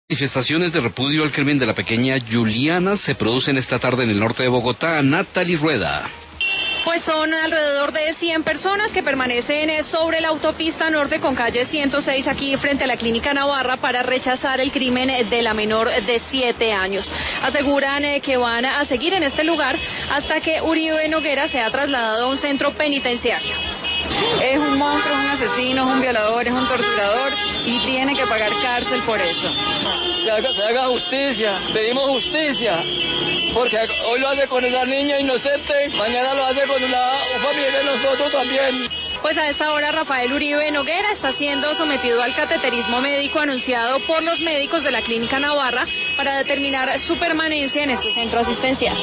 Manifestaciones de repudio al crimen de la pequeña Juliana se producen esta tarde en el norte de Bogotá. Natalie Rueda. Pues son alrededor de 100 personas que permanecen sobre la autopista norte con calle 106 aquí frente a la Clínica Navarra para rechazar el crimen de la menor de 7 años. Aseguran que van a seguir en este lugar hasta que Uribe Noguera sea trasladado a un centro penitenciario. Es un monstruo, es un asesino, es un violador, es un torturador y tiene que pagar cárcel por eso. Se haga justicia, pedimos justicia, porque hoy lo hace con esa niña inocente, mañana lo hace con una familia de nosotros también. Pues a esta hora Rafael Uribe Noguera está siendo sometido al cateterismo médico anunciado por los médicos de la Clínica Navarra para determinar su permanencia en este centro asistencial.